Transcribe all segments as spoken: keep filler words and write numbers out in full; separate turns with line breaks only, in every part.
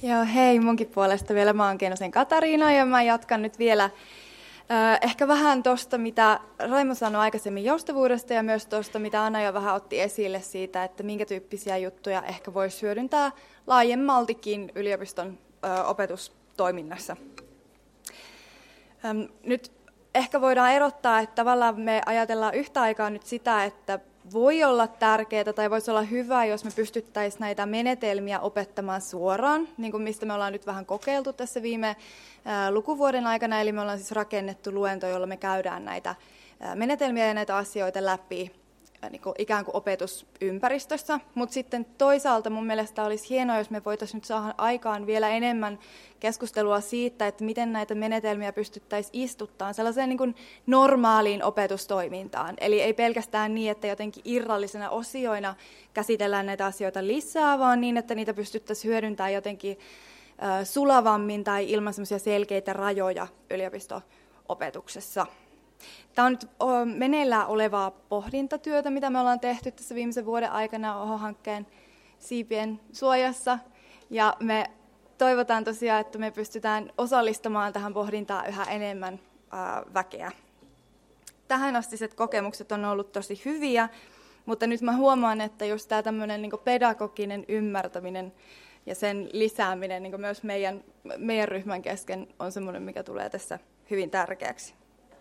Joo, hei munkin puolesta vielä. Mä oon Keinosen Katariina ja mä jatkan nyt vielä äh, ehkä vähän tuosta, mitä Raimo sanoi aikaisemmin joustavuudesta ja myös tuosta, mitä Anna jo vähän otti esille siitä, että minkä tyyppisiä juttuja ehkä voisi hyödyntää laajemmaltikin yliopiston äh, opetustoiminnassa. Ähm, nyt ehkä voidaan erottaa, että tavallaan me ajatellaan yhtä aikaa nyt sitä, että voi olla tärkeää tai voisi olla hyvä, jos me pystyttäisiin näitä menetelmiä opettamaan suoraan, niin kuin mistä me ollaan nyt vähän kokeiltu tässä viime ää, lukuvuoden aikana. Eli me ollaan siis rakennettu luento, jolla me käydään näitä ää, menetelmiä ja näitä asioita läpi ää, niin kuin ikään kuin opetusympäristössä. Mutta sitten toisaalta mun mielestä olisi hienoa, jos me voitaisiin nyt saada aikaan vielä enemmän keskustelua siitä, että miten näitä menetelmiä pystyttäisiin istuttamaan sellaiseen niin kuin normaaliin opetustoimintaan. Eli ei pelkästään niin, että jotenkin irrallisena osioina käsitellään näitä asioita lisää, vaan niin, että niitä pystyttäisiin hyödyntämään jotenkin äh, sulavammin tai ilman semmoisia selkeitä rajoja yliopisto-opetuksessa. Tämä on nyt meneillään olevaa pohdintatyötä, mitä me ollaan tehty tässä viimeisen vuoden aikana O H O-hankkeen siipien suojassa, ja me toivotaan tosiaan, että me pystytään osallistamaan tähän pohdintaan yhä enemmän ää, väkeä. Tähän astiset kokemukset on ollut tosi hyviä, mutta nyt mä huomaan, että just tämä tämmöinen niin kuin pedagoginen ymmärtäminen ja sen lisääminen niin kuin myös meidän, meidän ryhmän kesken on semmoinen, mikä tulee tässä hyvin tärkeäksi.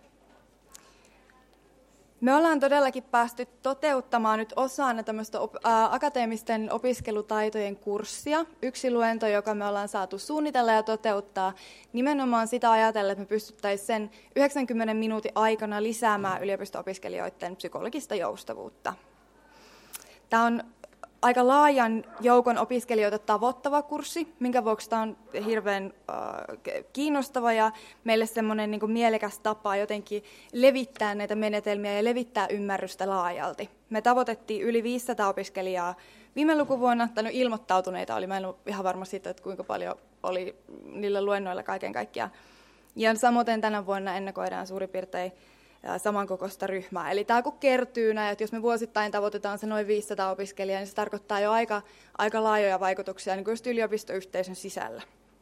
Me ollaan todellakin päästy toteuttamaan nyt osana tämmöistä op- ää, akateemisten opiskelutaitojen kurssia. Yksi luento, joka me ollaan saatu suunnitella ja toteuttaa, nimenomaan sitä ajatellen, että me pystyttäisiin sen yhdeksänkymmenen minuutin aikana lisäämään yliopisto-opiskelijoiden psykologista joustavuutta. Tämä on aika laajan joukon opiskelijoita tavoittava kurssi, minkä vuoksi tämä on hirveän äh, kiinnostava ja meille semmoinen niin kuin mielekäs tapa jotenkin levittää näitä menetelmiä ja levittää ymmärrystä laajalti. Me tavoitettiin yli viisisataa opiskelijaa viime lukuvuonna, tai no ilmoittautuneita oli, mä en ole ihan varma siitä, että kuinka paljon oli niillä luennoilla kaiken kaikkiaan. Ja samoin tänä vuonna ennakoidaan suurin piirtein samankokoista ryhmää. Eli tämä kun kertyy näin, että jos me vuosittain tavoitetaan se noin viisisataa opiskelijaa, niin se tarkoittaa jo aika, aika laajoja vaikutuksia niin kuin just yliopistoyhteisön sisällä.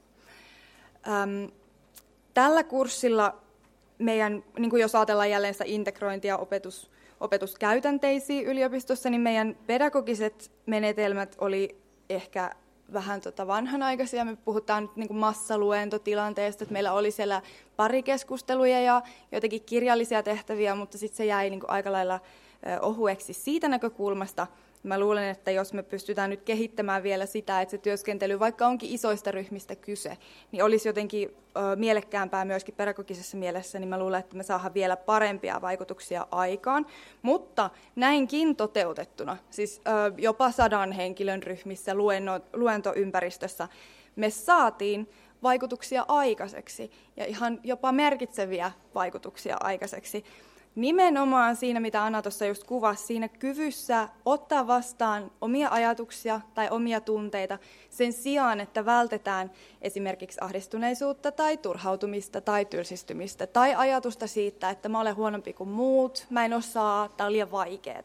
Öm, tällä kurssilla meidän, niin kuin jos ajatellaan jälleen sitä integrointia opetus, opetuskäytänteisiin yliopistossa, niin meidän pedagogiset menetelmät oli ehkä vähän tota vanhanaikaisia. Me puhutaan nyt niin kuin massaluentotilanteesta, että meillä oli siellä parikeskusteluja ja jotenkin kirjallisia tehtäviä, mutta sitten se jäi niin kuin aika lailla ohueksi siitä näkökulmasta. Mä luulen, että jos me pystytään nyt kehittämään vielä sitä, että se työskentely, vaikka onkin isoista ryhmistä kyse, niin olisi jotenkin ö, mielekkäämpää myöskin pedagogisessa mielessä, niin mä luulen, että me saadaan vielä parempia vaikutuksia aikaan. Mutta näinkin toteutettuna, siis ö, jopa sadan henkilön ryhmissä luenno, luentoympäristössä, me saatiin vaikutuksia aikaiseksi ja ihan jopa merkitseviä vaikutuksia aikaiseksi. Nimenomaan siinä, mitä Anna tuossa just kuvasi, siinä kyvyssä ottaa vastaan omia ajatuksia tai omia tunteita sen sijaan, että vältetään esimerkiksi ahdistuneisuutta tai turhautumista tai tylsistymistä tai ajatusta siitä, että mä olen huonompi kuin muut, mä en osaa, tämä on liian vaikeaa.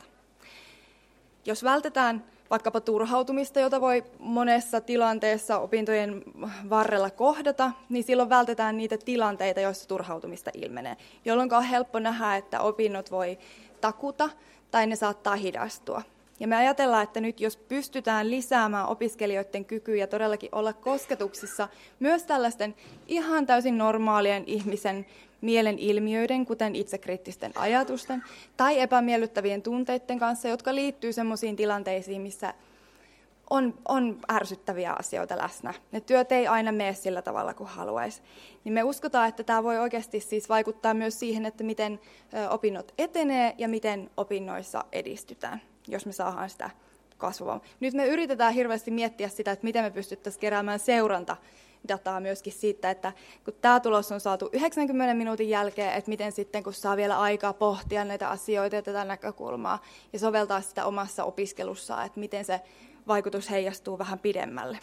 Jos vältetään vaikkapa turhautumista, jota voi monessa tilanteessa opintojen varrella kohdata, niin silloin vältetään niitä tilanteita, joissa turhautumista ilmenee, jolloin on helppo nähdä, että opinnot voi takuta tai ne saattaa hidastua. Ja me ajatellaan, että nyt jos pystytään lisäämään opiskelijoiden kykyjä todellakin olla kosketuksissa myös tällaisten ihan täysin normaalien ihmisen mielen ilmiöiden, kuten itsekriittisten ajatusten tai epämiellyttävien tunteiden kanssa, jotka liittyy sellaisiin tilanteisiin, missä on, on ärsyttäviä asioita läsnä. Ne työt ei aina mene sillä tavalla kuin haluaisi. Niin me uskotaan, että tämä voi oikeasti siis vaikuttaa myös siihen, että miten opinnot etenee ja miten opinnoissa edistytään, jos me saadaan sitä kasvavaa. Nyt me yritetään hirveästi miettiä sitä, että miten me pystyttäisiin keräämään seuranta dataa myöskin siitä, että kun tämä tulos on saatu yhdeksänkymmenen minuutin jälkeen, että miten sitten, kun saa vielä aikaa pohtia näitä asioita ja tätä näkökulmaa ja soveltaa sitä omassa opiskelussaan, että miten se vaikutus heijastuu vähän pidemmälle.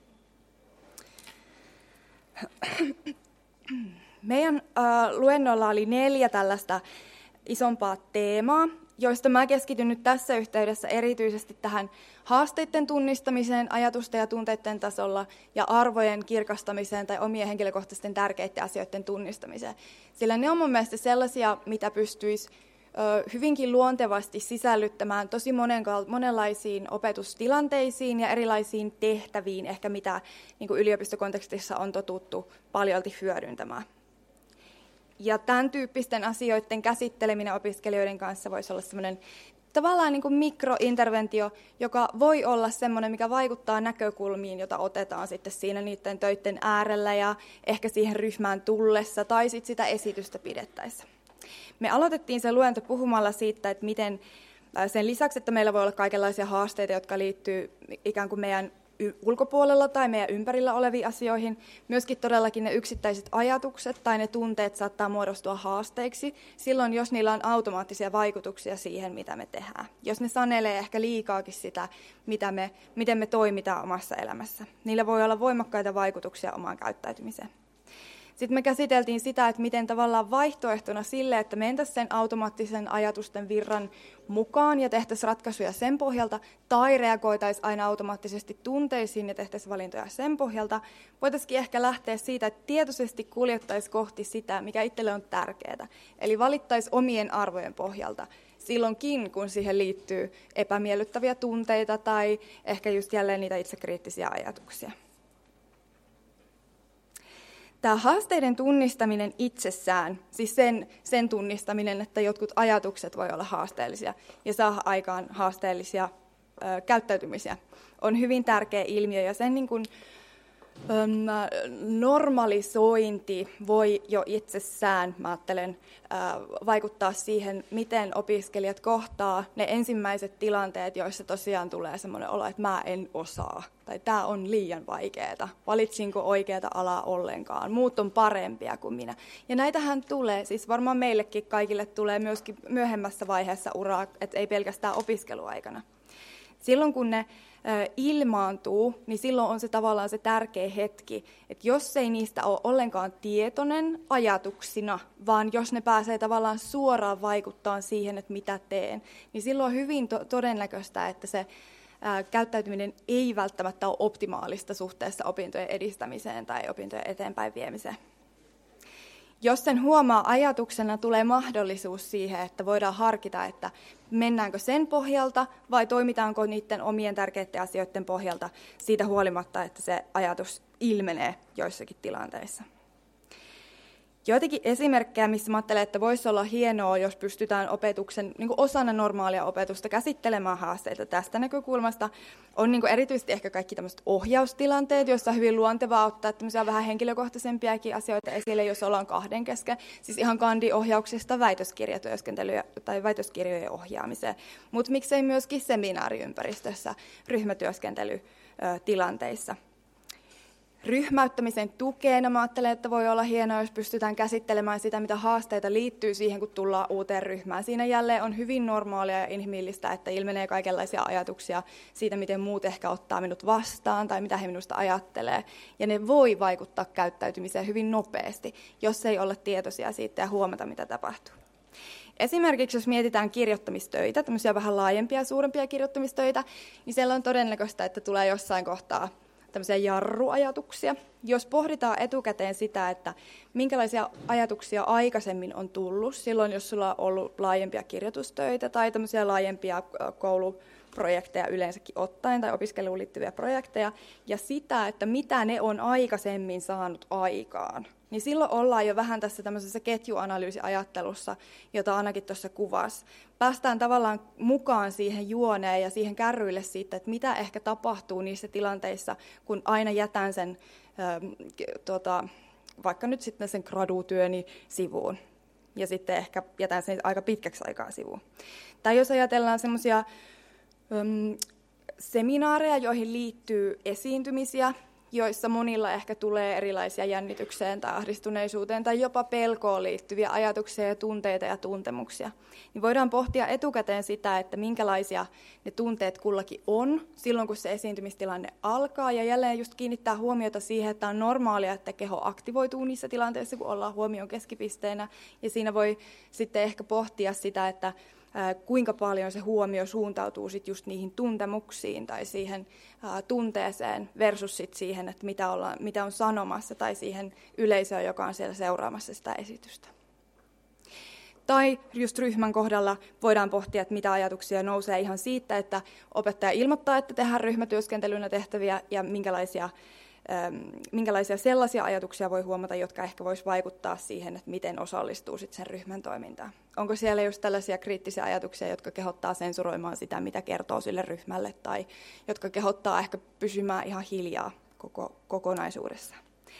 Meidän äh, luennolla oli neljä tällaista isompaa teemaa, joista mä keskityn nyt tässä yhteydessä erityisesti tähän haasteiden tunnistamiseen ajatusten ja tunteiden tasolla ja arvojen kirkastamiseen tai omien henkilökohtaisten tärkeiden asioiden tunnistamiseen. Sillä ne on mun mielestä sellaisia, mitä pystyisi hyvinkin luontevasti sisällyttämään tosi monenlaisiin opetustilanteisiin ja erilaisiin tehtäviin, ehkä mitä niin kuin yliopistokontekstissa on totuttu paljolti hyödyntämään. Ja tämän tyyppisten asioiden käsitteleminen opiskelijoiden kanssa voisi olla sellainen tavallaan niin kuin mikrointerventio, joka voi olla sellainen, mikä vaikuttaa näkökulmiin, jota otetaan sitten siinä niiden töiden äärellä ja ehkä siihen ryhmään tullessa tai sitten sitä esitystä pidettäessä. Me aloitettiin se luento puhumalla siitä, että miten sen lisäksi, että meillä voi olla kaikenlaisia haasteita, jotka liittyy ikään kuin meidän ulkopuolella tai meidän ympärillä oleviin asioihin, myöskin todellakin ne yksittäiset ajatukset tai ne tunteet saattaa muodostua haasteiksi silloin, jos niillä on automaattisia vaikutuksia siihen, mitä me tehdään. Jos ne sanelee ehkä liikaakin sitä, mitä me, miten me toimitaan omassa elämässä. Niillä voi olla voimakkaita vaikutuksia omaan käyttäytymiseen. Sitten me käsiteltiin sitä, että miten tavallaan vaihtoehtona sille, että mentäisiin sen automaattisen ajatusten virran mukaan ja tehtäisiin ratkaisuja sen pohjalta, tai reagoitaisiin aina automaattisesti tunteisiin ja tehtäisiin valintoja sen pohjalta, voitaisiin ehkä lähteä siitä, että tietoisesti kuljettaisiin kohti sitä, mikä itselle on tärkeää. Eli valittaisiin omien arvojen pohjalta silloinkin, kun siihen liittyy epämiellyttäviä tunteita tai ehkä just jälleen niitä itsekriittisiä ajatuksia. Tämä haasteiden tunnistaminen itsessään, siis sen, sen tunnistaminen, että jotkut ajatukset voi olla haasteellisia ja saada aikaan haasteellisia ö, käyttäytymisiä, on hyvin tärkeä ilmiö. Ja sen niin kuin, ö, normalisointi voi jo itsessään, mä ajattelen, ö, vaikuttaa siihen, miten opiskelijat kohtaa ne ensimmäiset tilanteet, joissa tosiaan tulee semmoinen olo, että mä en osaa. Tai tämä on liian vaikeaa, valitsinko oikeata alaa ollenkaan, muut on parempia kuin minä. Ja näitähän tulee, siis varmaan meillekin kaikille tulee myöskin myöhemmässä vaiheessa uraa, että ei pelkästään opiskeluaikana. Silloin kun ne ö, ilmaantuu, niin silloin on se tavallaan se tärkeä hetki, että jos ei niistä ole ollenkaan tietoinen ajatuksina, vaan jos ne pääsee tavallaan suoraan vaikuttaa siihen, että mitä teen, niin silloin on hyvin to- todennäköistä, että se käyttäytyminen ei välttämättä ole optimaalista suhteessa opintojen edistämiseen tai opintojen eteenpäin viemiseen. Jos sen huomaa ajatuksena, tulee mahdollisuus siihen, että voidaan harkita, että mennäänkö sen pohjalta vai toimitaanko niiden omien tärkeiden asioiden pohjalta siitä huolimatta, että se ajatus ilmenee joissakin tilanteissa. Joitakin esimerkkejä, missä mä ajattelen, että voisi olla hienoa, jos pystytään opetuksen niin kuin osana normaalia opetusta käsittelemään haasteita tästä näkökulmasta, on niin kuin erityisesti ehkä kaikki tämmöiset ohjaustilanteet, joissa on hyvin luontevaa ottaa tämmöisiä vähän henkilökohtaisempiakin asioita esille, jos ollaan kahden kesken. Siis ihan kandiohjauksesta väitöskirjatyöskentelyä tai väitöskirjojen ohjaamiseen, mutta miksei myöskin seminaariympäristössä ryhmätyöskentelytilanteissa. Ryhmäyttämisen tukena mä ajattelen, että voi olla hienoa, jos pystytään käsittelemään sitä, mitä haasteita liittyy siihen, kun tullaan uuteen ryhmään. Siinä jälleen on hyvin normaalia ja inhimillistä, että ilmenee kaikenlaisia ajatuksia siitä, miten muut ehkä ottaa minut vastaan tai mitä he minusta ajattelee. Ja ne voi vaikuttaa käyttäytymiseen hyvin nopeasti, jos ei olla tietoisia siitä ja huomata, mitä tapahtuu. Esimerkiksi jos mietitään kirjoittamistöitä, tämmöisiä vähän laajempia, suurempia kirjoittamistöitä, niin siellä on todennäköistä, että tulee jossain kohtaa tämmöisiä jarruajatuksia. Jos pohditaan etukäteen sitä, että minkälaisia ajatuksia aikaisemmin on tullut, silloin jos sulla on ollut laajempia kirjoitustöitä tai tämmöisiä laajempia kouluprojekteja yleensäkin ottaen tai opiskeluun liittyviä projekteja, ja sitä, että mitä ne on aikaisemmin saanut aikaan, niin silloin ollaan jo vähän tässä tämmöisessä ketjuanalyysiajattelussa, jota Annakin tuossa kuvasi. Päästään tavallaan mukaan siihen juoneen ja siihen kärryille siitä, että mitä ehkä tapahtuu niissä tilanteissa, kun aina jätän sen, ähm, tota, vaikka nyt sitten sen gradutyöni sivuun. Ja sitten ehkä jätän sen aika pitkäksi aikaa sivuun. Tai jos ajatellaan semmoisia ähm, seminaareja, joihin liittyy esiintymisiä, joissa monilla ehkä tulee erilaisia jännitykseen tai ahdistuneisuuteen tai jopa pelkoon liittyviä ajatuksia ja tunteita ja tuntemuksia, niin voidaan pohtia etukäteen sitä, että minkälaisia ne tunteet kullakin on silloin, kun se esiintymistilanne alkaa, ja jälleen just kiinnittää huomiota siihen, että on normaalia, että keho aktivoituu niissä tilanteissa, kun ollaan huomion keskipisteenä, ja siinä voi sitten ehkä pohtia sitä, että kuinka paljon se huomio suuntautuu sit just niihin tuntemuksiin tai siihen tunteeseen versus sit siihen, että mitä, ollaan, mitä on sanomassa tai siihen yleisöön, joka on siellä seuraamassa sitä esitystä. Tai just ryhmän kohdalla voidaan pohtia, että mitä ajatuksia nousee ihan siitä, että opettaja ilmoittaa, että tehdään ryhmätyöskentelynä tehtäviä ja minkälaisia, ähm, minkälaisia sellaisia ajatuksia voi huomata, jotka ehkä vois vaikuttaa siihen, että miten osallistuu sit sen ryhmän toimintaan. Onko siellä just tällaisia kriittisiä ajatuksia, jotka kehottaa sensuroimaan sitä, mitä kertoo sille ryhmälle, tai jotka kehottaa ehkä pysymään ihan hiljaa koko kokonaisuudessa.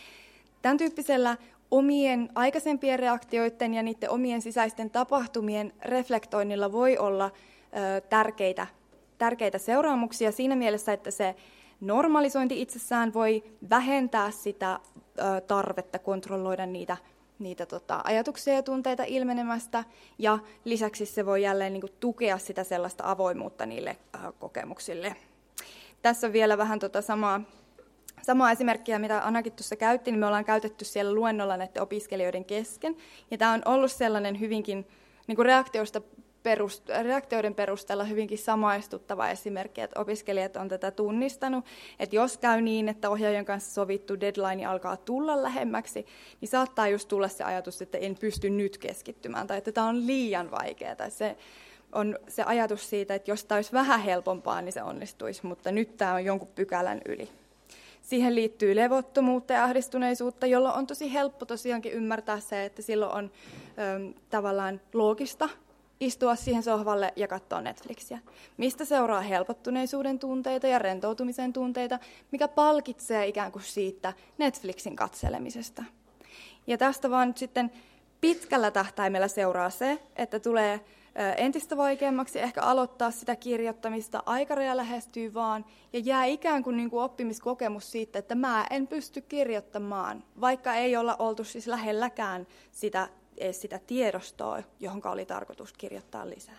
Tämän tyyppisellä omien aikaisempien reaktioiden ja niiden omien sisäisten tapahtumien reflektoinnilla voi olla ö, tärkeitä, tärkeitä seuraamuksia siinä mielessä, että se normalisointi itsessään voi vähentää sitä ö, tarvetta kontrolloida niitä, niitä tota, ajatuksia ja tunteita ilmenemästä, ja lisäksi se voi jälleen niin kuin, tukea sitä sellaista avoimuutta niille ö, kokemuksille. Tässä on vielä vähän tota samaa Samaa esimerkkiä, mitä Anakin tuossa käytti, niin me ollaan käytetty siellä luennolla näiden opiskelijoiden kesken. Ja tämä on ollut sellainen hyvinkin niin kuin reaktioista perust, reaktioiden perusteella hyvinkin samaistuttava esimerkki, että opiskelijat on tätä tunnistanut. Että jos käy niin, että ohjaajan kanssa sovittu deadline alkaa tulla lähemmäksi, niin saattaa just tulla se ajatus, että en pysty nyt keskittymään tai että tämä on liian vaikeaa. Tai se on se ajatus siitä, että jos tämä olisi vähän helpompaa, niin se onnistuisi, mutta nyt tämä on jonkun pykälän yli. Siihen liittyy levottomuutta ja ahdistuneisuutta, jolloin on tosi helppo tosiaankin ymmärtää se, että silloin on ö, tavallaan loogista istua siihen sohvalle ja katsoa Netflixiä. Mistä seuraa helpottuneisuuden tunteita ja rentoutumisen tunteita, mikä palkitsee ikään kuin siitä Netflixin katselemisesta. Ja tästä vaan sitten pitkällä tähtäimellä seuraa se, että tulee entistä vaikeammaksi ehkä aloittaa sitä kirjoittamista, aikaraja lähestyy vaan, ja jää ikään kuin, niin kuin oppimiskokemus siitä, että mä en pysty kirjoittamaan, vaikka ei olla oltu siis lähelläkään sitä, sitä tiedostoa, johon oli tarkoitus kirjoittaa lisää.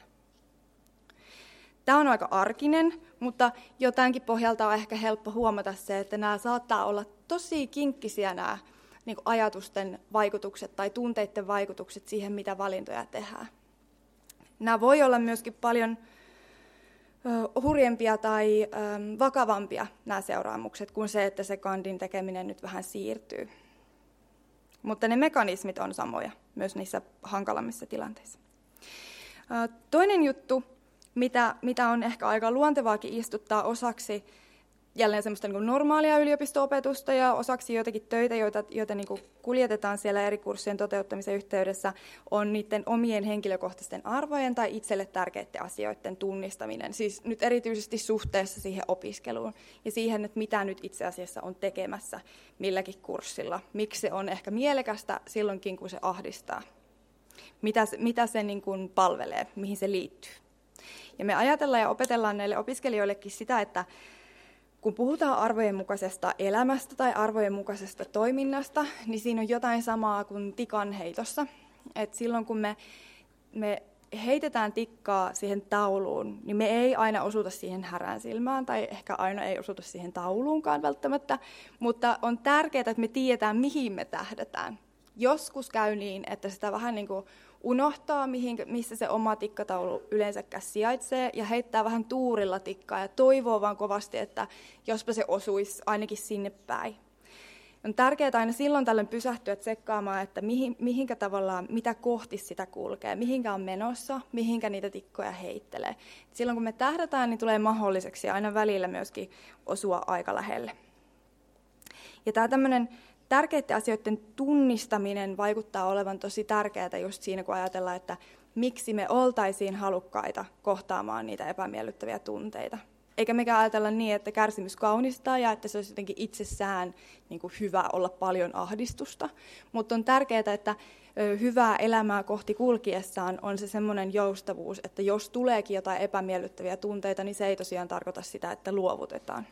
Tämä on aika arkinen, mutta jotenkin pohjalta on ehkä helppo huomata se, että nämä saattaa olla tosi kinkkisiä nämä niin kuin ajatusten vaikutukset tai tunteiden vaikutukset siihen, mitä valintoja tehdään. Nämä voi olla myöskin paljon ö, hurjempia tai ö, vakavampia nämä seuraamukset kuin se, että se kandin tekeminen nyt vähän siirtyy. Mutta ne mekanismit on samoja myös niissä hankalammissa tilanteissa. Ö, toinen juttu, mitä, mitä on ehkä aika luontevaakin istuttaa osaksi jälleen semmoista niin kuin normaalia yliopisto-opetusta ja osaksi joitakin töitä, joita, joita niin kuin kuljetetaan siellä eri kurssien toteuttamisen yhteydessä, on niiden omien henkilökohtaisten arvojen tai itselle tärkeiden asioiden tunnistaminen. Siis nyt erityisesti suhteessa siihen opiskeluun ja siihen, että mitä nyt itse asiassa on tekemässä milläkin kurssilla. Miksi se on ehkä mielekästä silloinkin, kun se ahdistaa. Mitä, mitä se niin kuin palvelee, mihin se liittyy. Ja me ajatellaan ja opetellaan näille opiskelijoillekin sitä, että kun puhutaan arvojen mukaisesta elämästä tai arvojen mukaisesta toiminnasta, niin siinä on jotain samaa kuin tikan heitossa. Et silloin kun me, me heitetään tikkaa siihen tauluun, niin me ei aina osuta siihen härän silmään, tai ehkä aina ei osuta siihen tauluunkaan välttämättä, mutta on tärkeää, että me tiedetään, mihin me tähdätään. Joskus käy niin, että sitä vähän niin kuin unohtaa, mihin, missä se oma tikkataulu yleensäkään sijaitsee, ja heittää vähän tuurilla tikkaa ja toivoo vaan kovasti, että jospa se osuisi ainakin sinne päin. On tärkeää aina silloin tällöin pysähtyä tsekkaamaan, että mihin, mihinkä tavallaan, mitä kohti sitä kulkee, mihinkä on menossa, mihinkä niitä tikkoja heittelee. Silloin kun me tähdätään, niin tulee mahdolliseksi aina välillä myöskin osua aika lähelle. Ja tämä tämmöinen tärkeiden asioiden tunnistaminen vaikuttaa olevan tosi tärkeää just siinä, kun ajatellaan, että miksi me oltaisiin halukkaita kohtaamaan niitä epämiellyttäviä tunteita. Eikä mekään ajatella niin, että kärsimys kaunistaa ja että se olisi jotenkin itsessään niin kuin hyvä olla paljon ahdistusta. Mutta on tärkeää, että hyvää elämää kohti kulkiessaan on se semmoinen joustavuus, että jos tuleekin jotain epämiellyttäviä tunteita, niin se ei tosiaan tarkoita sitä, että luovutetaan.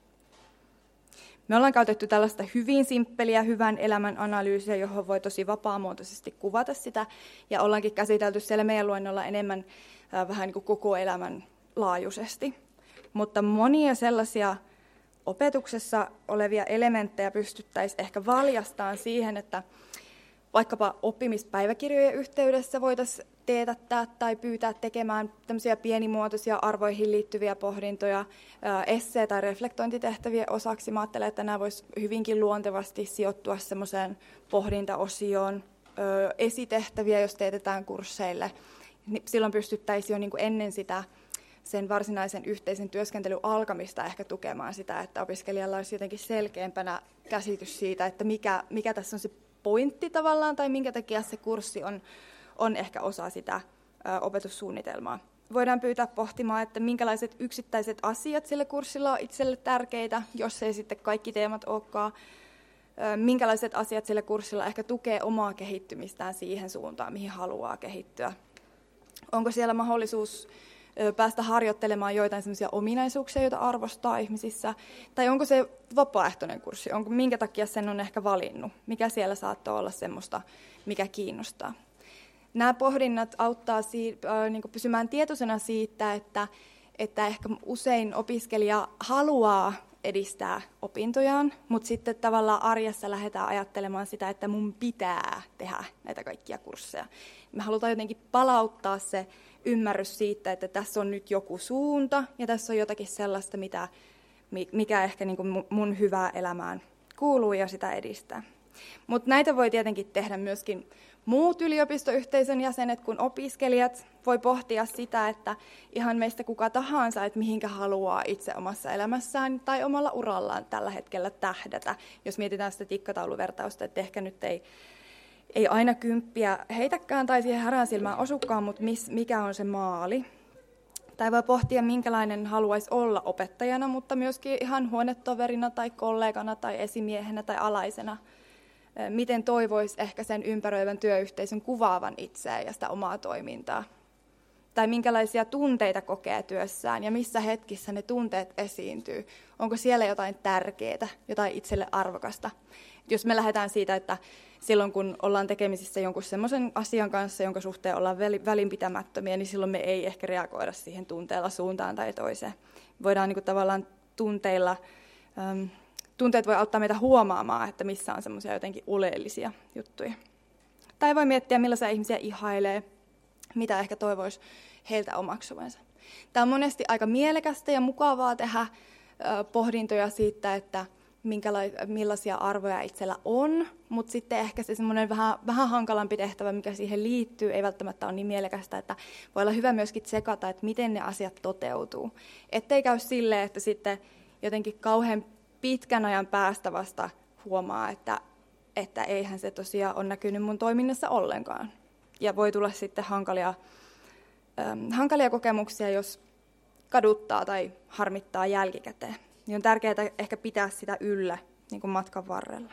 Me ollaan käytetty tällaista hyvin simppeliä hyvän elämän analyysiä, johon voi tosi vapaamuotoisesti kuvata sitä, ja ollaankin käsitelty siellä meidän luennolla enemmän äh, vähän niin kuin koko elämän laajuisesti. Mutta monia sellaisia opetuksessa olevia elementtejä pystyttäisiin ehkä valjastamaan siihen, että vaikkapa oppimispäiväkirjojen yhteydessä voitaisiin teetättää tai pyytää tekemään tämmöisiä pienimuotoisia arvoihin liittyviä pohdintoja essee- tai reflektointitehtävien osaksi. Mä ajattelen, että nämä voisi hyvinkin luontevasti sijoittua semmoiseen pohdintaosioon. Esitehtäviä, jos teetetään kursseille, niin silloin pystyttäisiin jo niin kuin ennen sitä sen varsinaisen yhteisen työskentelyn alkamista ehkä tukemaan sitä, että opiskelijalla olisi jotenkin selkeämpänä käsitys siitä, että mikä, mikä tässä on se pointti tavallaan, tai minkä takia se kurssi on, on ehkä osa sitä ö, opetussuunnitelmaa. Voidaan pyytää pohtimaan, että minkälaiset yksittäiset asiat sillä kurssilla on itselle tärkeitä, jos ei sitten kaikki teemat olekaan. Ö, minkälaiset asiat sillä kurssilla ehkä tukee omaa kehittymistään siihen suuntaan, mihin haluaa kehittyä. Onko siellä mahdollisuus päästä harjoittelemaan joitain sellaisia ominaisuuksia, joita arvostaa ihmisissä, tai onko se vapaaehtoinen kurssi, onko, minkä takia sen on ehkä valinnut, mikä siellä saattaa olla semmoista, mikä kiinnostaa. Nämä pohdinnat auttaa si- äh, niin kuin pysymään tietoisena siitä, että, että ehkä usein opiskelija haluaa edistää opintojaan, mutta sitten tavallaan arjessa lähdetään ajattelemaan sitä, että mun pitää tehdä näitä kaikkia kursseja. Me halutaan jotenkin palauttaa se ymmärrys siitä, että tässä on nyt joku suunta ja tässä on jotakin sellaista, mitä, mikä ehkä niin kuin mun hyvää elämään kuuluu ja sitä edistää. Mutta näitä voi tietenkin tehdä myöskin muut yliopistoyhteisön jäsenet kuin opiskelijat. Voi pohtia sitä, että ihan meistä kuka tahansa, että mihinkä haluaa itse omassa elämässään tai omalla urallaan tällä hetkellä tähdätä. Jos mietitään sitä tikkatauluvertausta, että ehkä nyt ei, ei aina kymppiä heitäkään tai siihen härän silmään osukaan, mutta mis, mikä on se maali. Tai voi pohtia, minkälainen haluaisi olla opettajana, mutta myöskin ihan huonetoverina tai kollegana tai esimiehenä tai alaisena. Miten toivoisi ehkä sen ympäröivän työyhteisön kuvaavan itseään ja sitä omaa toimintaa. Tai minkälaisia tunteita kokee työssään ja missä hetkissä ne tunteet esiintyy. Onko siellä jotain tärkeää, jotain itselle arvokasta. Jos me lähdetään siitä, että silloin kun ollaan tekemisissä jonkun semmoisen asian kanssa, jonka suhteen ollaan välinpitämättömiä, niin silloin me ei ehkä reagoida siihen tunteella suuntaan tai toiseen. Voidaan niin kuin tavallaan tunteilla... Ähm, Tunteet voi auttaa meitä huomaamaan, että missä on semmoisia jotenkin oleellisia juttuja. Tai voi miettiä, millaisia ihmisiä ihailee, mitä ehkä toivoisi heiltä omaksuvansa. Tämä on monesti aika mielekästä ja mukavaa tehdä pohdintoja siitä, että millaisia arvoja itsellä on, mutta sitten ehkä se semmoinen vähän, vähän hankalampi tehtävä, mikä siihen liittyy, ei välttämättä ole niin mielekästä, että voi olla hyvä myöskin tsekata, että miten ne asiat toteutuu. Ettei käy silleen, että sitten jotenkin kauhean pitkän ajan päästä vasta huomaa, että, että eihän se tosiaan ole näkynyt mun toiminnassa ollenkaan. Ja voi tulla sitten hankalia, ähm, hankalia kokemuksia, jos kaduttaa tai harmittaa jälkikäteen. Niin on tärkeää ehkä pitää sitä yllä niin kuin matkan varrella.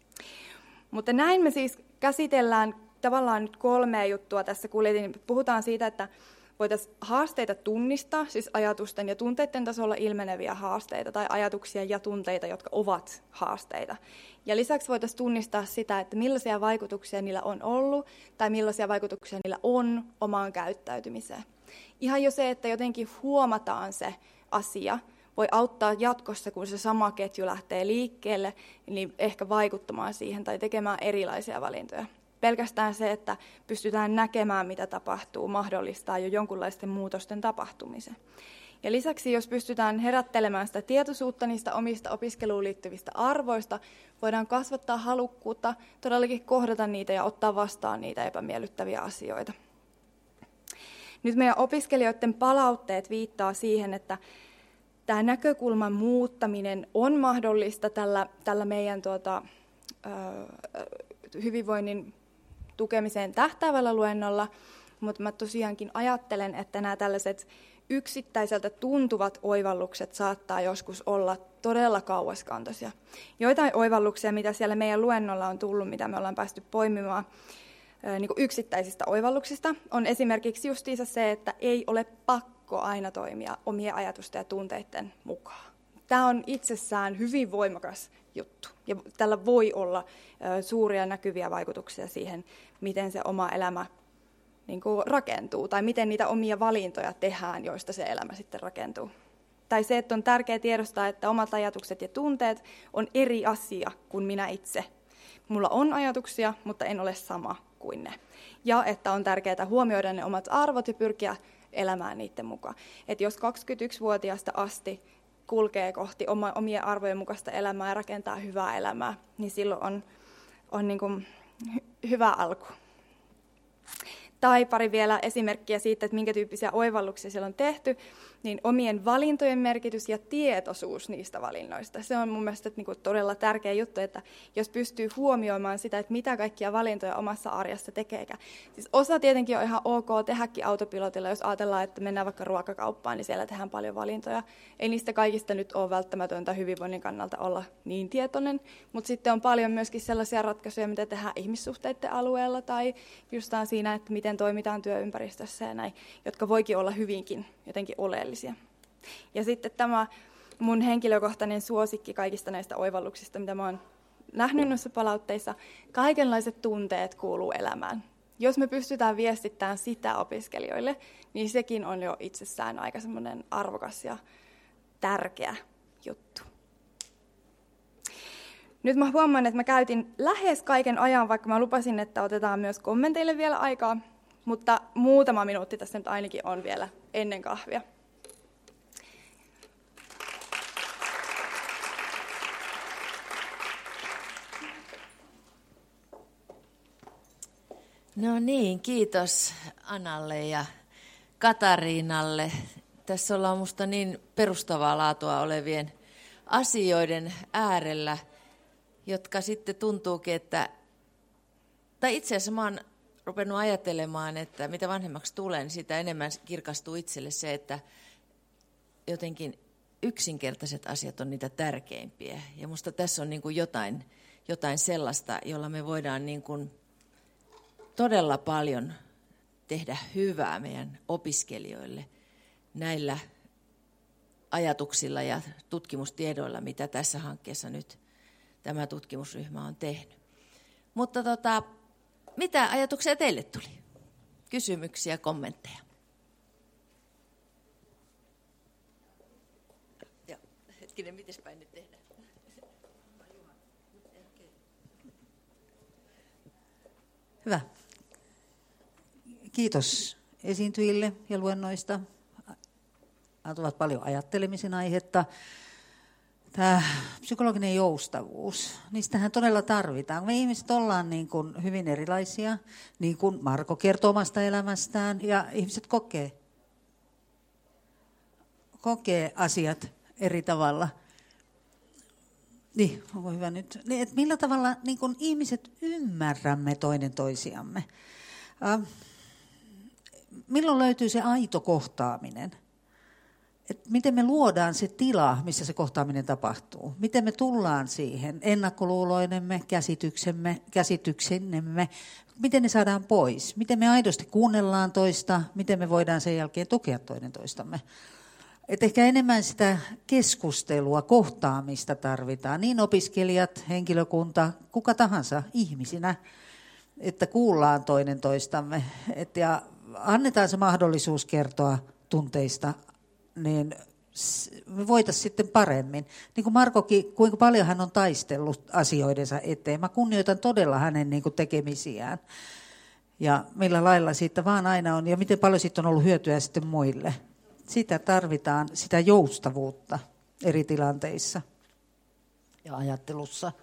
Mutta näin me siis käsitellään tavallaan nyt kolmea juttua tässä kuljetin. Puhutaan siitä, että voitaisiin haasteita tunnistaa, siis ajatusten ja tunteiden tasolla ilmeneviä haasteita tai ajatuksia ja tunteita, jotka ovat haasteita. Ja lisäksi voitaisiin tunnistaa sitä, että millaisia vaikutuksia niillä on ollut tai millaisia vaikutuksia niillä on omaan käyttäytymiseen. Ihan jo se, että jotenkin huomataan se asia, voi auttaa jatkossa, kun se sama ketju lähtee liikkeelle, niin ehkä vaikuttamaan siihen tai tekemään erilaisia valintoja. Pelkästään se, että pystytään näkemään, mitä tapahtuu, mahdollistaa jo jonkunlaisten muutosten tapahtumisen. Ja lisäksi, jos pystytään herättelemään sitä tietoisuutta niistä omista opiskeluun liittyvistä arvoista, voidaan kasvattaa halukkuutta todellakin kohdata niitä ja ottaa vastaan niitä epämiellyttäviä asioita. Nyt meidän opiskelijoiden palautteet viittaa siihen, että tämä näkökulman muuttaminen on mahdollista tällä, tällä meidän tuota, hyvinvoinnin tukemiseen tähtäävällä luennolla, mutta mä tosiaankin ajattelen, että nämä tällaiset yksittäiseltä tuntuvat oivallukset saattaa joskus olla todella kauaskantoisia. Joitain oivalluksia, mitä siellä meidän luennolla on tullut, mitä me ollaan päästy poimimaan niin kuin yksittäisistä oivalluksista, on esimerkiksi justiinsa se, että ei ole pakko aina toimia omien ajatusten ja tunteiden mukaan. Tämä on itsessään hyvin voimakas juttu, ja tällä voi olla suuria näkyviä vaikutuksia siihen, miten se oma elämä niin kuin rakentuu, tai miten niitä omia valintoja tehdään, joista se elämä sitten rakentuu. Tai se, että on tärkeää tiedostaa, että omat ajatukset ja tunteet on eri asia kuin minä itse. Mulla on ajatuksia, mutta en ole sama kuin ne. Ja että on tärkeää huomioida ne omat arvot ja pyrkiä elämään niiden mukaan. Et jos kaksikymmentäyksivuotiaasta asti kulkee kohti oma, omien arvojen mukaista elämää ja rakentaa hyvää elämää, niin silloin on, on niin kuin hy- hyvä alku. Tai pari vielä esimerkkiä siitä, että minkä tyyppisiä oivalluksia siellä on tehty, niin omien valintojen merkitys ja tietoisuus niistä valinnoista. Se on mun mielestä niin kuin todella tärkeä juttu, että jos pystyy huomioimaan sitä, että mitä kaikkia valintoja omassa arjessa tekeekään. Siis osa tietenkin on ihan ok tehdäkin autopilotilla, jos ajatellaan, että mennään vaikka ruokakauppaan, niin siellä tehdään paljon valintoja. Ei niistä kaikista nyt ole välttämätöntä hyvinvoinnin kannalta olla niin tietoinen, mutta sitten on paljon myöskin sellaisia ratkaisuja, mitä tehdään ihmissuhteiden alueella tai justaan siinä, että miten toimitaan työympäristössä ja näin, jotka voikin olla hyvinkin jotenkin oleellisia. Ja sitten tämä mun henkilökohtainen suosikki kaikista näistä oivalluksista, mitä mä oon nähnyt noissa palautteissa, kaikenlaiset tunteet kuuluu elämään. Jos me pystytään viestittämään sitä opiskelijoille, niin sekin on jo itsessään aika semmoinen arvokas ja tärkeä juttu. Nyt mä huomaan, että mä käytin lähes kaiken ajan, vaikka mä lupasin, että otetaan myös kommenteille vielä aikaa, mutta muutama minuutti tässä nyt ainakin on vielä ennen kahvia.
No niin, kiitos Annalle ja Katariinalle. Tässä ollaan musta niin perustavaa laatua olevien asioiden äärellä, jotka sitten tuntuukin, että, tai itse asiassa mä oon rupennut ajattelemaan, että mitä vanhemmaksi tulen, niin sitä enemmän kirkastuu itselle se, että jotenkin yksinkertaiset asiat on niitä tärkeimpiä. Ja musta tässä on niin kuin jotain, jotain sellaista, jolla me voidaan niin kuin todella paljon tehdä hyvää meidän opiskelijoille näillä ajatuksilla ja tutkimustiedoilla, mitä tässä hankkeessa nyt tämä tutkimusryhmä on tehnyt. Mutta tota, mitä ajatuksia teille tuli? Kysymyksiä, kommentteja? Joo, hetkinen, mites päin nyt tehdään?
Hyvä. Kiitos esiintyjille ja luennoista. Antavat paljon ajattelemisen aihetta. Tämä psykologinen joustavuus, niistähän todella tarvitaan. Me ihmiset ollaan niin kuin hyvin erilaisia, niin kuin Marko kertoo omasta elämästään, ja ihmiset kokee, kokee asiat eri tavalla. Niin, onko hyvä nyt? Niin, että millä tavalla niin kuin ihmiset ymmärrämme toinen toisiamme? Äh, milloin löytyy se aito kohtaaminen? Et miten me luodaan se tila, missä se kohtaaminen tapahtuu? Miten me tullaan siihen? Ennakkoluuloinemme, käsityksemme, käsityksenemme, miten ne saadaan pois? Miten me aidosti kuunnellaan toista? Miten me voidaan sen jälkeen tukea toinen toistamme? Et ehkä enemmän sitä keskustelua, kohtaamista tarvitaan. Niin opiskelijat, henkilökunta, kuka tahansa ihmisinä, että kuullaan toinen toistamme. Et ja annetaan se mahdollisuus kertoa tunteista, niin me voitaisiin sitten paremmin. Niin kuin Markokin, kuinka paljon hän on taistellut asioidensa eteen. Mä kunnioitan todella hänen niin kuin tekemisiään. Ja millä lailla siitä vaan aina on, ja miten paljon siitä on ollut hyötyä sitten muille. Sitä tarvitaan, sitä joustavuutta eri tilanteissa ja ajattelussa.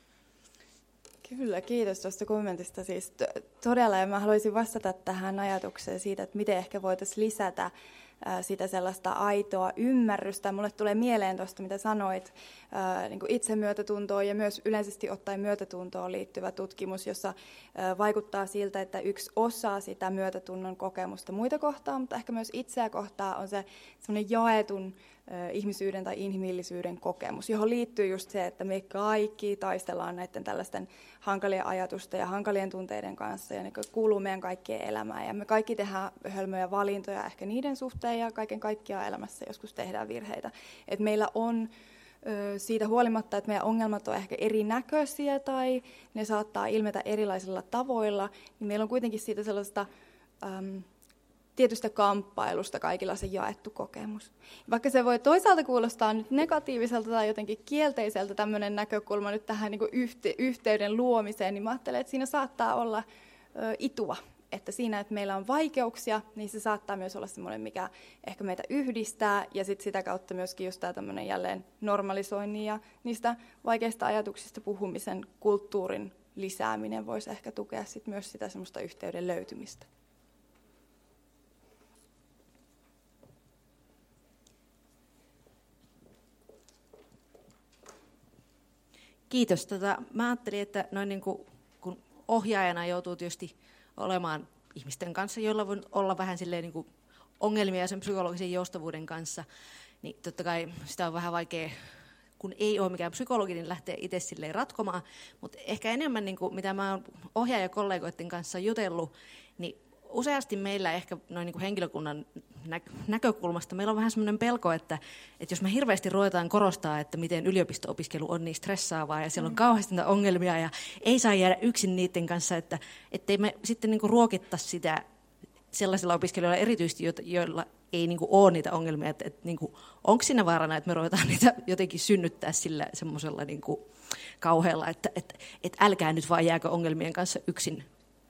Kyllä, kiitos tuosta kommentista. Siis todella, ja mä haluaisin vastata tähän ajatukseen siitä, että miten ehkä voitaisiin lisätä sitä sellaista aitoa ymmärrystä. Mulle tulee mieleen tuosta, mitä sanoit, niin kuin itsemyötätuntoon ja myös yleisesti ottaen myötätuntoon liittyvä tutkimus, jossa vaikuttaa siltä, että yksi osa sitä myötätunnon kokemusta muita kohtaan, mutta ehkä myös itseä kohtaan on se semmoinen jaetun ihmisyyden tai inhimillisyyden kokemus, johon liittyy just se, että me kaikki taistellaan näiden tällaisten hankalien ajatusten ja hankalien tunteiden kanssa, ja ne kuuluu meidän kaikkien elämään, ja me kaikki tehdään hölmöjä valintoja ehkä niiden suhteen, ja kaiken kaikkiaan elämässä joskus tehdään virheitä. Et meillä on siitä huolimatta, että meidän ongelmat on ehkä erinäköisiä, tai ne saattaa ilmetä erilaisilla tavoilla, niin meillä on kuitenkin siitä sellaista äm, tietystä kamppailusta kaikilla se jaettu kokemus. Vaikka se voi toisaalta kuulostaa nyt negatiiviselta tai jotenkin kielteiseltä tämmöinen näkökulma nyt tähän niin kuin yhte, yhteyden luomiseen, niin mä ajattelen, että siinä saattaa olla itua. Että siinä, että meillä on vaikeuksia, niin se saattaa myös olla semmoinen, mikä ehkä meitä yhdistää, ja sit sitä kautta myöskin just tämä tämmöinen jälleen normalisoinnin ja niistä vaikeista ajatuksista puhumisen kulttuurin lisääminen voisi ehkä tukea sit myös sitä semmoista yhteyden löytymistä.
Kiitos. Tota, mä ajattelin, että noin niin kuin, kun ohjaajana joutuu tietysti olemaan ihmisten kanssa, joilla voi olla vähän silleen niin kuin ongelmia sen psykologisen joustavuuden kanssa, niin totta kai sitä on vähän vaikea, kun ei ole mikään psykologi, niin lähtee itse silleen ratkomaan, mutta ehkä enemmän, niin kuin, mitä mä oon ohjaajakollegoiden kanssa jutellut, niin useasti meillä ehkä noin niin kuin henkilökunnan nä- näkökulmasta meillä on vähän semmoinen pelko, että, että jos me hirveästi ruvetaan korostaa, että miten yliopisto-opiskelu on niin stressaavaa ja siellä on kauheasti niitä ongelmia ja ei saa jäädä yksin niiden kanssa, että ettei me sitten niin kuin ruokittaisi sitä sellaisilla opiskelijoilla erityisesti, joilla ei niin kuin ole niitä ongelmia, että, että niin kuin, onko siinä vaarana, että me ruvetaan niitä jotenkin synnyttää sillä semmoisella niin kuin kauhealla, että, että, että älkää nyt vaan jääkö ongelmien kanssa yksin.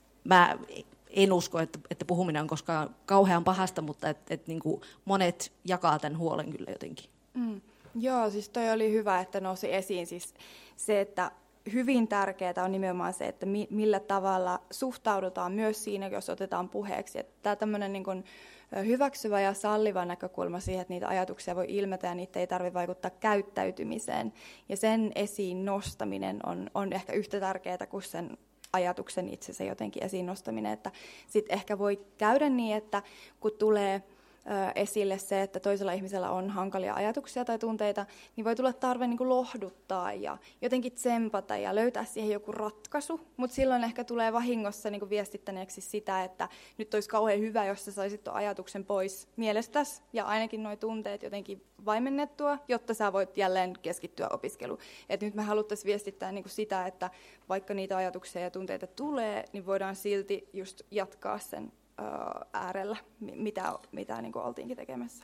Mä en usko, että, että puhuminen on koskaan kauhean pahasta, mutta että, että niin kuin monet jakaa tämän huolen kyllä jotenkin.
Mm. Joo, siis toi oli hyvä, että nousi esiin siis se, että hyvin tärkeää on nimenomaan se, että mi- millä tavalla suhtaudutaan myös siinä, jos otetaan puheeksi. Että tämä tämmöinen niin kuin hyväksyvä ja salliva näkökulma siihen, että niitä ajatuksia voi ilmetä ja niitä ei tarvitse vaikuttaa käyttäytymiseen. Ja sen esiin nostaminen on, on ehkä yhtä tärkeää kuin sen ajatuksen itsensä jotenkin esiin nostaminen. Että sitten ehkä voi käydä niin, että kun tulee esille se, että toisella ihmisellä on hankalia ajatuksia tai tunteita, niin voi tulla tarve niin kuin lohduttaa ja jotenkin tsempata ja löytää siihen joku ratkaisu, mutta silloin ehkä tulee vahingossa niin kuin viestittäneeksi sitä, että nyt olisi kauhean hyvä, jos sä saisit tuon ajatuksen pois mielestäsi ja ainakin nuo tunteet jotenkin vaimennettua, jotta sä voit jälleen keskittyä opiskeluun. Et nyt me haluttaisiin viestittää niin kuin sitä, että vaikka niitä ajatuksia ja tunteita tulee, niin voidaan silti just jatkaa sen äärellä, mitä, mitä niin kuin oltiinkin tekemässä.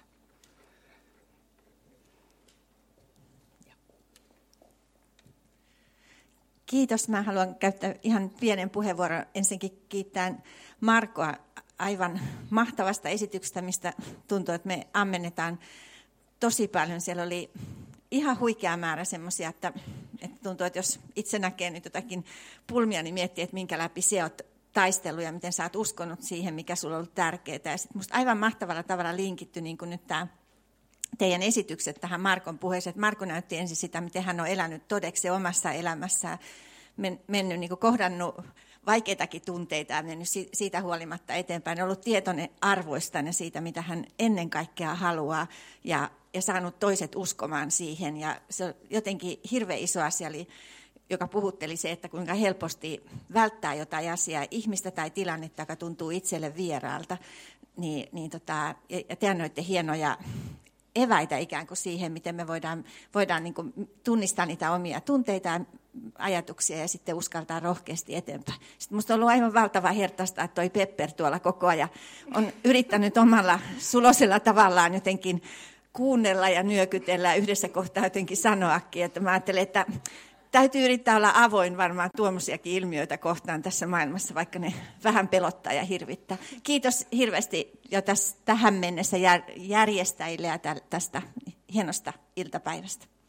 Kiitos. Mä haluan käyttää ihan pienen puheenvuoron. Ensinnäkin kiittää Markoa aivan mahtavasta esityksestä, mistä tuntuu, että me ammennetaan tosi paljon. Siellä oli ihan huikea määrä semmoisia, että, että tuntuu, että jos itse näkee nyt jotakin pulmia, niin miettii, että minkä läpi se oot taistellut ja miten sä oot uskonut siihen, mikä sulla on ollut tärkeää. Ja sitten musta aivan mahtavalla tavalla linkitty niin kuin nyt tämä teidän esitykset tähän Markon puheeseen. Että Marko näytti ensin sitä, miten hän on elänyt todeksi omassa elämässään, men, mennyt, niin kuin kohdannut vaikeitakin tunteita ja mennyt siitä huolimatta eteenpäin. On ollut tietoinen arvoistaan ja siitä, mitä hän ennen kaikkea haluaa ja, ja saanut toiset uskomaan siihen. Ja se on jotenkin hirveän iso asia, eli joka puhutteli se, että kuinka helposti välttää jotain asiaa, ihmistä tai tilannetta, joka tuntuu itselle vieraalta. Niin, niin tota, ja te annoitte hienoja eväitä ikään kuin siihen, miten me voidaan, voidaan niin kuin tunnistaa niitä omia tunteita ja ajatuksia ja sitten uskaltaa rohkeasti eteenpäin. Sitten musta on ollut aivan valtava hertaista, että toi Pepper tuolla koko ajan on yrittänyt omalla sulosella tavallaan jotenkin kuunnella ja nyökytellä ja yhdessä kohtaa jotenkin sanoakin, että mä ajattelen, että täytyy yrittää olla avoin varmaan tuommoisiakin ilmiöitä kohtaan tässä maailmassa, vaikka ne vähän pelottaa ja hirvittää. Kiitos hirveästi jo täs, tähän mennessä järjestäjille ja tästä hienosta iltapäivästä.